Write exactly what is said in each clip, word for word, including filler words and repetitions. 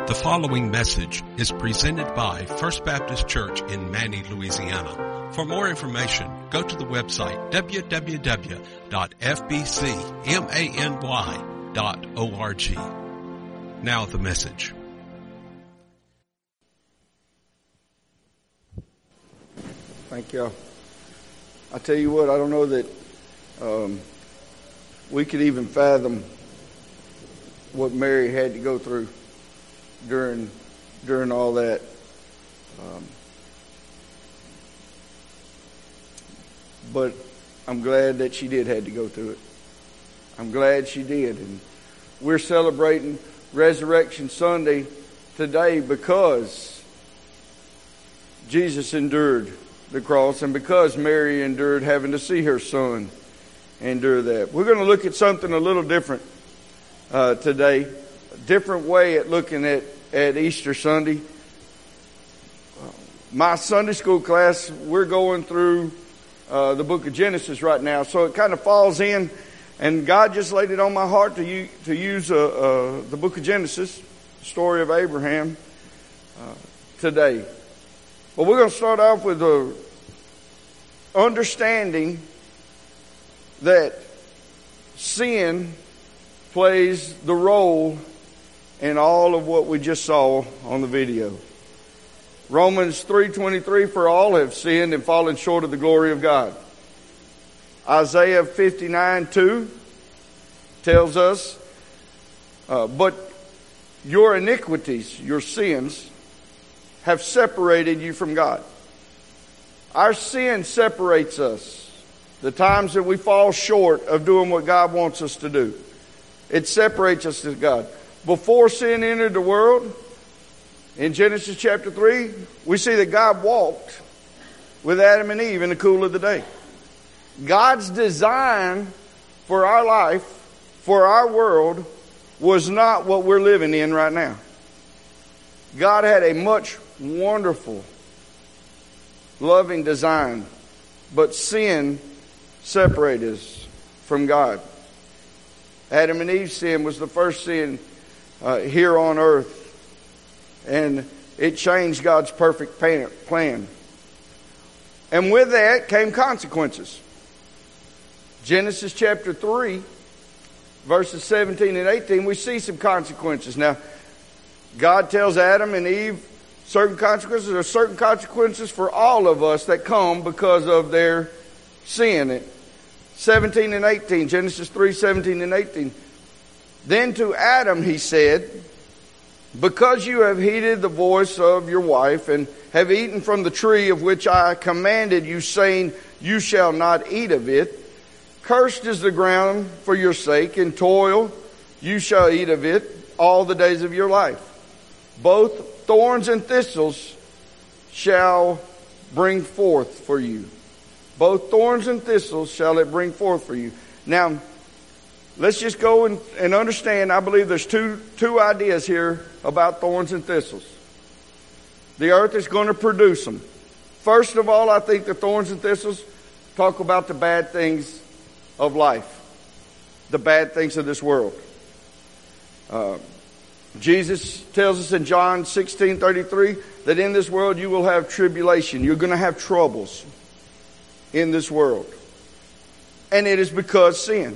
The following message is presented by First Baptist Church in Many, Louisiana. For more information, go to the website w w w dot f b c many dot org. Now the message. Thank you. I tell you what, I don't know that um, we could even fathom what Mary had to go through during during all that. Um, but I'm glad that she did had to go through it. I'm glad she did. And we're celebrating Resurrection Sunday today because Jesus endured the cross and because Mary endured having to see her son endure that. We're going to look at something a little different uh, today. A different way at looking at, at Easter Sunday. Uh, my Sunday school class, we're going through uh, the book of Genesis right now. So it kind of falls in, and God just laid it on my heart to, u- to use uh, uh, the book of Genesis, the story of Abraham, uh, today. But we're going to start off with a understanding that sin plays the role in all of what we just saw on the video. Romans three twenty-three, for all have sinned and fallen short of the glory of God. Isaiah fifty-nine two tells us, uh, but your iniquities, your sins, have separated you from God. Our sin separates us. The times that we fall short of doing what God wants us to do, it separates us to God. Before sin entered the world, in Genesis chapter three, we see that God walked with Adam and Eve in the cool of the day. God's design for our life, for our world, was not what we're living in right now. God had a much wonderful, loving design, but sin separated us from God. Adam and Eve's sin was the first sin uh, here on earth, and it changed God's perfect plan. And with that came consequences. Genesis chapter three, verses seventeen and eighteen, we see some consequences. Now, God tells Adam and Eve certain consequences. There are certain consequences for all of us that come because of their sin. seventeen and eighteen, Genesis three, seventeen and eighteen. Then to Adam he said, because you have heeded the voice of your wife and have eaten from the tree of which I commanded you, saying, you shall not eat of it, cursed is the ground for your sake, in toil you shall eat of it all the days of your life. Both thorns and thistles shall bring forth for you. Both thorns and thistles shall it bring forth for you. Now, let's just go and, and understand, I believe there's two, two ideas here about thorns and thistles. The earth is going to produce them. First of all, I think the thorns and thistles talk about the bad things of life. The bad things of this world. Uh, Jesus tells us in John sixteen thirty-three that in this world you will have tribulation. You're going to have troubles in this world. And it is because sin.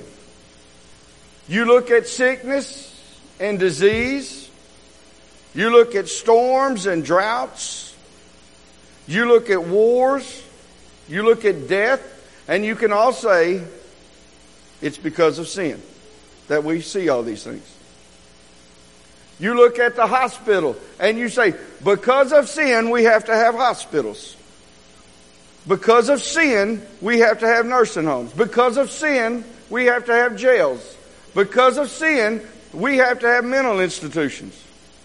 You look at sickness and disease. You look at storms and droughts. You look at wars. You look at death. And you can all say it's because of sin that we see all these things. You look at the hospital and you say, because of sin, we have to have hospitals. Because of sin, we have to have nursing homes. Because of sin, we have to have jails. Because of sin, we have to have mental institutions.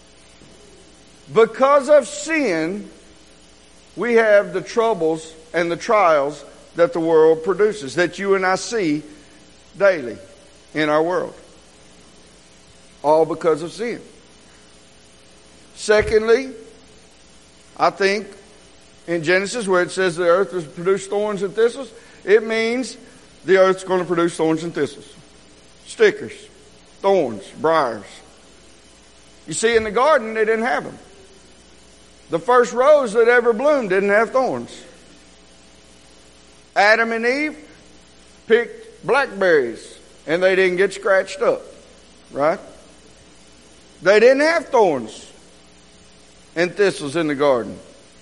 Because of sin, we have the troubles and the trials that the world produces, that you and I see daily in our world. All because of sin. Secondly, I think in Genesis where it says the earth has produced thorns and thistles, it means the earth's going to produce thorns and thistles. Stickers, thorns, briars. You see, in the garden, they didn't have them. The first rose that ever bloomed didn't have thorns. Adam and Eve picked blackberries, and they didn't get scratched up, right? They didn't have thorns and thistles in the garden.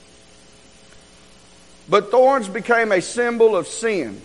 But thorns became a symbol of sin.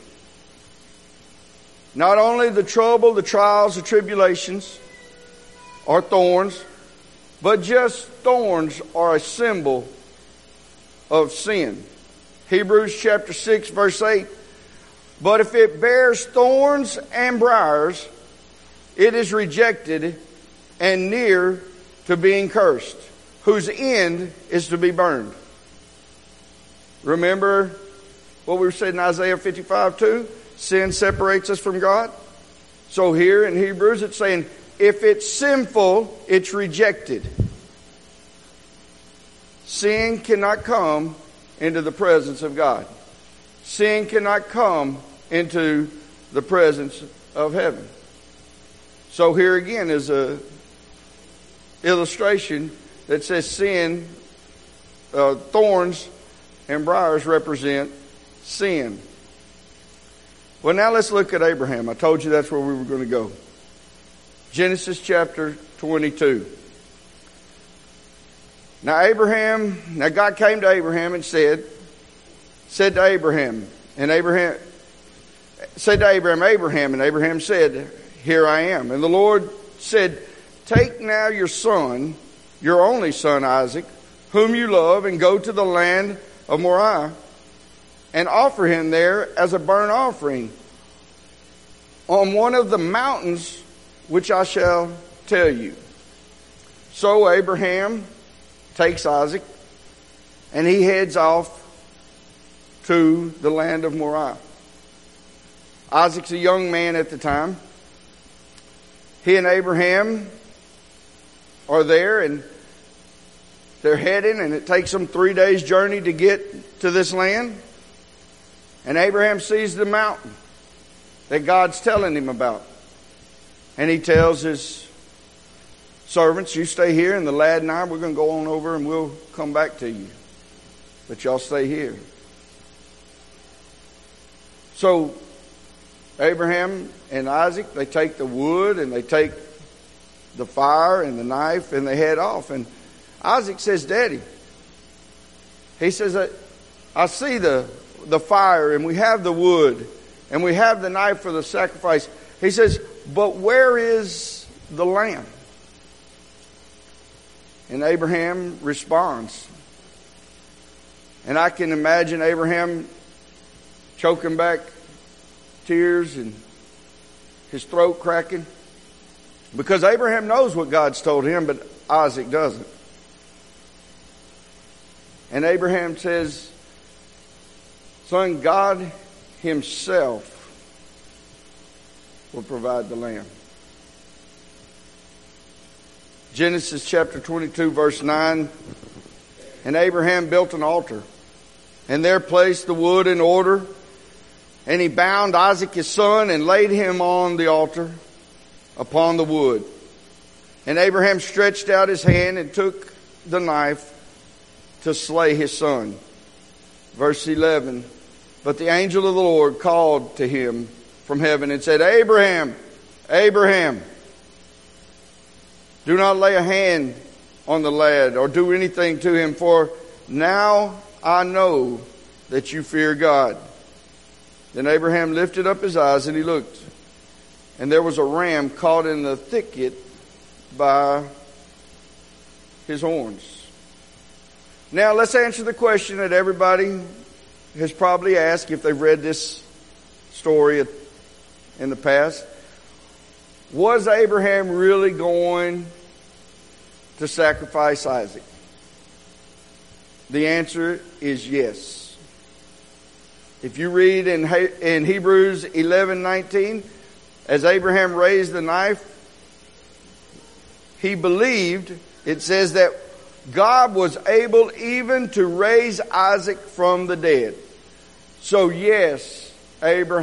Not only the trouble, the trials, the tribulations are thorns, but just thorns are a symbol of sin. Hebrews chapter six verse eight. But if it bears thorns and briars, it is rejected and near to being cursed, whose end is to be burned. Remember what we said in Isaiah fifty-five two? Sin separates us from God. So here in Hebrews it's saying, if it's sinful, it's rejected. Sin cannot come into the presence of God. Sin cannot come into the presence of heaven. So here again is a illustration that says sin, uh, thorns and briars represent sin. Well, now let's look at Abraham. I told you that's where we were going to go. Genesis chapter twenty-two. Now Abraham, now God came to Abraham and said, said to Abraham, and Abraham said to Abraham, Abraham, and Abraham said, here I am. And the Lord said, take now your son, your only son Isaac, whom you love, and go to the land of Moriah, and offer him there as a burnt offering on one of the mountains which I shall tell you. So Abraham takes Isaac, and he heads off to the land of Moriah. Isaac's a young man at the time. He and Abraham are there, and they're heading, and it takes them three days' journey to get to this land. And Abraham sees the mountain that God's telling him about. And he tells his servants, you stay here, and the lad and I, we're going to go on over and we'll come back to you. But y'all stay here. So Abraham and Isaac, they take the wood and they take the fire and the knife and they head off. And Isaac says, Daddy, he says, I, I see the, the fire and we have the wood and we have the knife for the sacrifice. He says, but where is the lamb? And Abraham responds. And I can imagine Abraham choking back tears and his throat cracking. Because Abraham knows what God's told him, but Isaac doesn't. And Abraham says, son, God himself will provide the lamb. Genesis chapter twenty-two verse nine. And Abraham built an altar and there placed the wood in order. And he bound Isaac his son and laid him on the altar upon the wood. And Abraham stretched out his hand and took the knife to slay his son. Verse eleven. But the angel of the Lord called to him from heaven and said, Abraham, Abraham, do not lay a hand on the lad or do anything to him, for now I know that you fear God. Then Abraham lifted up his eyes and he looked, and there was a ram caught in the thicket by his horns. Now let's answer the question that everybody has probably asked if they've read this story in the past. Was Abraham really going to sacrifice Isaac? The answer is yes. If you read in in Hebrews eleven nineteen, as Abraham raised the knife, he believed, it says that God was able even to raise Isaac from the dead. So yes,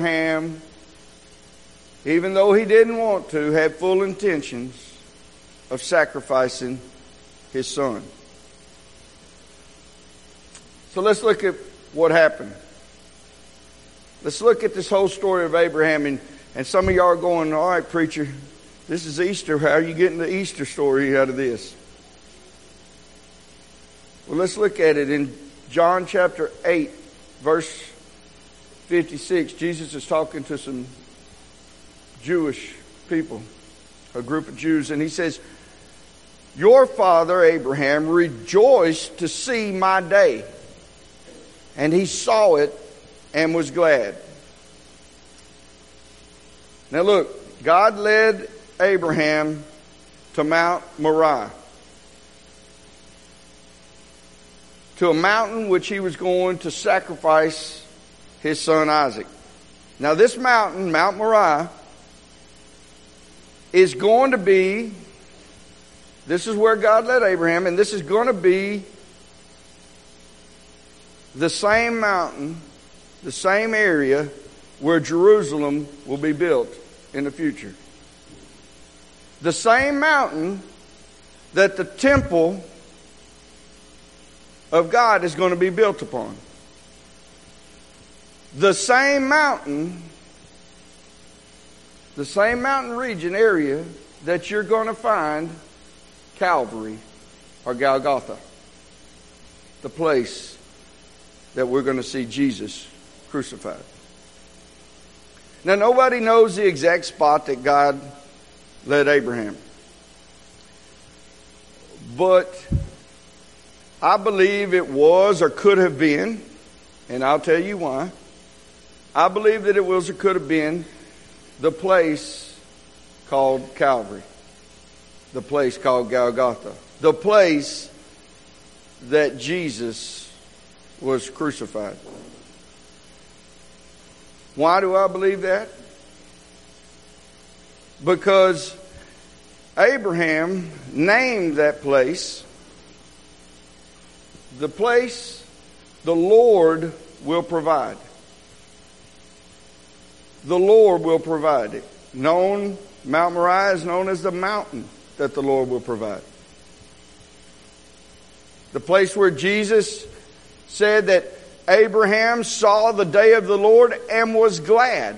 Abraham, even though he didn't want to, had full intentions of sacrificing his son. So let's look at what happened. Let's look at this whole story of Abraham. And, and some of y'all are going, all right, preacher, this is Easter. How are you getting the Easter story out of this? Well, let's look at it in John chapter eight, verse fifty-six. Jesus is talking to some Jewish people, a group of Jews, and he says, your father Abraham rejoiced to see my day, and he saw it and was glad. Now look, God led Abraham to Mount Moriah, to a mountain which he was going to sacrifice his son Isaac. Now this mountain, Mount Moriah, is going to be, this is where God led Abraham, and this is going to be the same mountain, the same area where Jerusalem will be built in the future. The same mountain that the temple of God is going to be built upon. The same mountain, the same mountain region area that you're going to find Calvary or Golgotha, the place that we're going to see Jesus crucified. Now, nobody knows the exact spot that God led Abraham, but I believe it was or could have been, and I'll tell you why. I believe that it was or could have been the place called Calvary, the place called Golgotha, the place that Jesus was crucified. Why do I believe that? Because Abraham named that place the place the Lord will provide. The Lord will provide it. Known, Mount Moriah is known as the mountain that the Lord will provide. The place where Jesus said that Abraham saw the day of the Lord and was glad.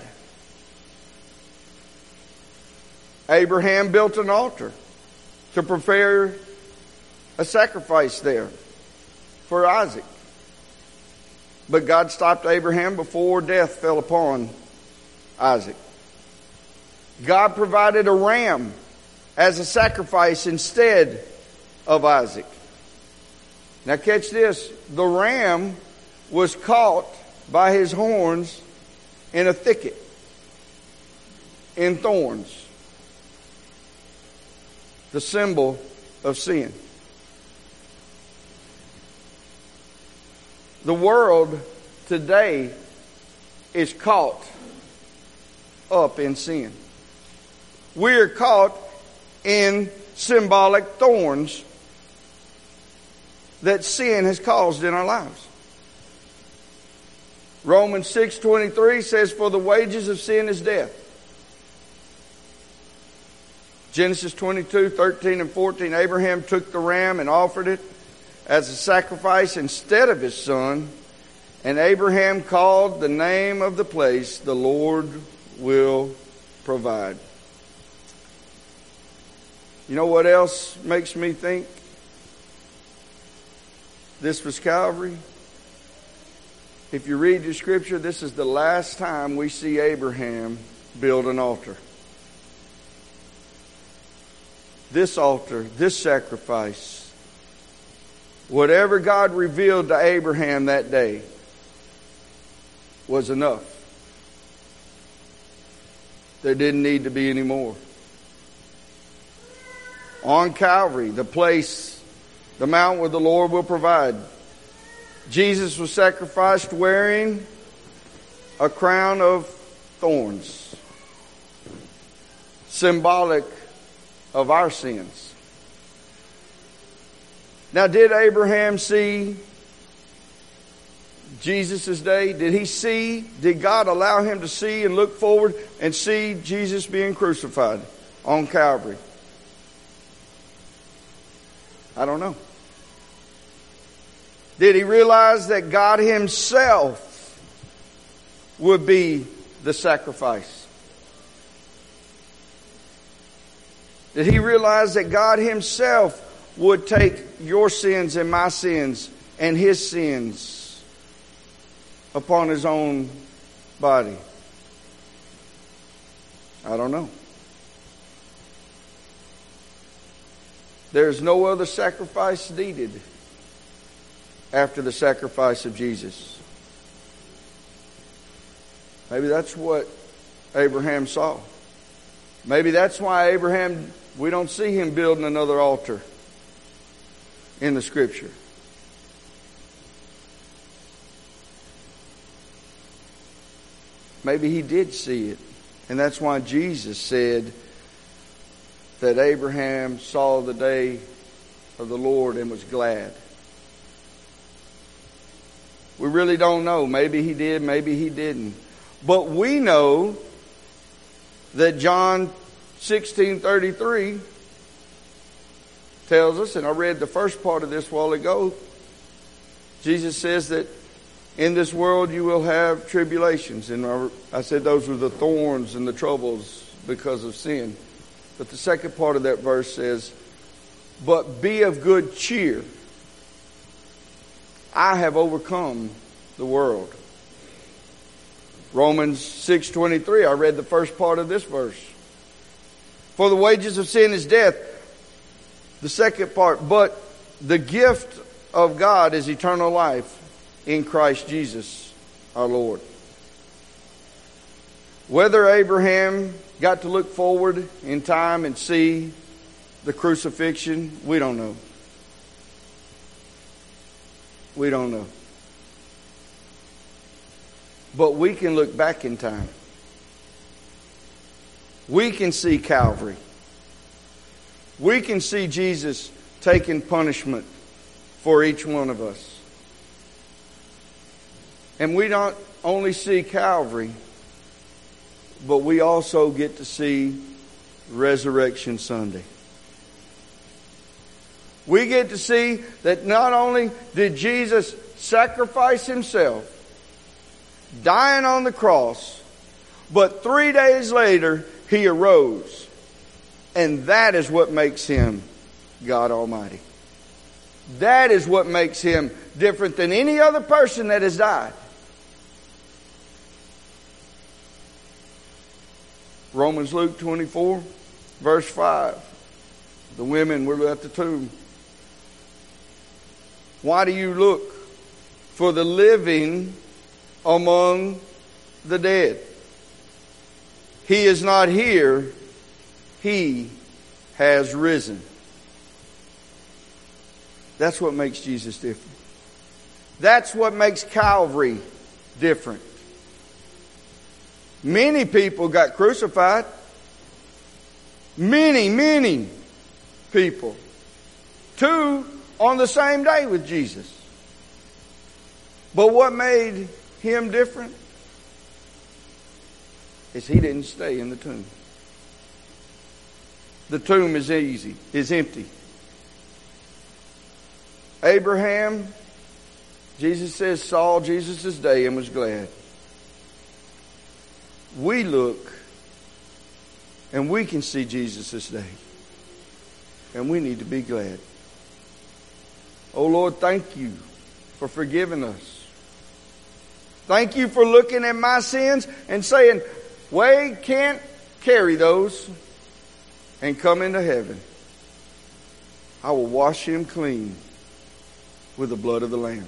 Abraham built an altar to prepare a sacrifice there for Isaac. But God stopped Abraham before death fell upon Isaac. God provided a ram as a sacrifice instead of Isaac. Now catch this. The ram was caught by his horns in a thicket, in thorns. The symbol of sin. The world today is caught up in sin. We are caught in symbolic thorns that sin has caused in our lives. Romans six twenty-three says, for the wages of sin is death. Genesis twenty-two thirteen and fourteen, Abraham took the ram and offered it as a sacrifice instead of his son. And Abraham called the name of the place, the Lord will provide. You know what else makes me think this was Calvary? If you read the scripture, this is the last time we see Abraham build an altar. This altar, this sacrifice, whatever God revealed to Abraham that day was enough. There didn't need to be any more. On Calvary, the place, the mount where the Lord will provide, Jesus was sacrificed wearing a crown of thorns, symbolic of our sins. Now, did Abraham see Jesus' day? Did he see, did God allow him to see and look forward and see Jesus being crucified on Calvary? I don't know. Did he realize that God himself would be the sacrifice? Did he realize that God himself would take your sins and my sins and his sins upon his own body? I don't know. There's no other sacrifice needed after the sacrifice of Jesus. Maybe that's what Abraham saw. Maybe that's why Abraham, we don't see him building another altar in the Scripture. Maybe he did see it. And that's why Jesus said that Abraham saw the day of the Lord and was glad. We really don't know. Maybe he did, maybe he didn't. But we know that John sixteen thirty-three tells us, and I read the first part of this a while ago, Jesus says that in this world you will have tribulations. And I said those were the thorns and the troubles because of sin. But the second part of that verse says, but be of good cheer. I have overcome the world. Romans six twenty-three, I read the first part of this verse. For the wages of sin is death. The second part, but the gift of God is eternal life in Christ Jesus our Lord. Whether Abraham got to look forward in time and see the crucifixion, we don't know. We don't know. But we can look back in time. We can see Calvary. We can see Jesus taking punishment for each one of us. And we don't only see Calvary, but we also get to see Resurrection Sunday. We get to see that not only did Jesus sacrifice himself, dying on the cross, but three days later he arose. And that is what makes him God Almighty. That is what makes him different than any other person that has died. Romans Luke twenty-four, verse five. The women were at the tomb. Why do you look for the living among the dead? He is not here. He has risen. That's what makes Jesus different. That's what makes Calvary different. Many people got crucified. Many, many people. Two on the same day with Jesus. But what made him different is he didn't stay in the tomb. The tomb is easy, is empty. Abraham, Jesus says, saw Jesus' day and was glad. We look and we can see Jesus' day. And we need to be glad. Oh Lord, thank you for forgiving us. Thank you for looking at my sins and saying, Wade can't carry those and come into heaven. I will wash him clean with the blood of the Lamb.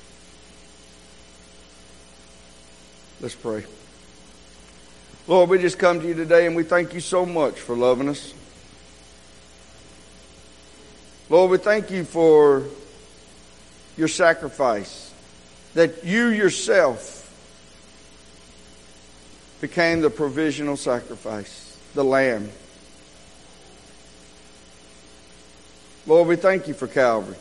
Let's pray. Lord, we just come to you today and we thank you so much for loving us. Lord, we thank you for your sacrifice, that you yourself became the provisional sacrifice, the Lamb. Lord, we thank you for Calvary.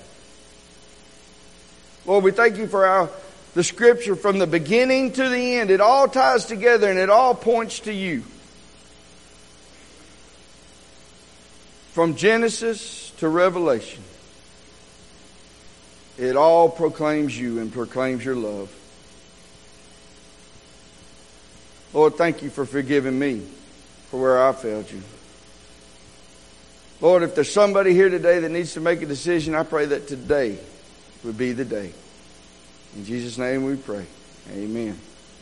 Lord, we thank you for our the Scripture from the beginning to the end. It all ties together and it all points to you. From Genesis to Revelation. It all proclaims you and proclaims your love. Lord, thank you for forgiving me for where I failed you. Lord, if there's somebody here today that needs to make a decision, I pray that today would be the day. In Jesus' name we pray. Amen.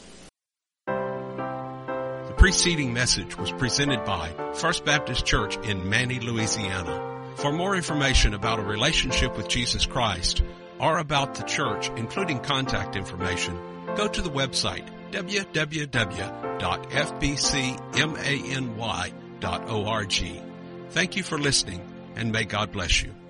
The preceding message was presented by First Baptist Church in Manny, Louisiana. For more information about a relationship with Jesus Christ or about the church, including contact information, go to the website w w w dot f b c many dot org. Thank you for listening, and may God bless you.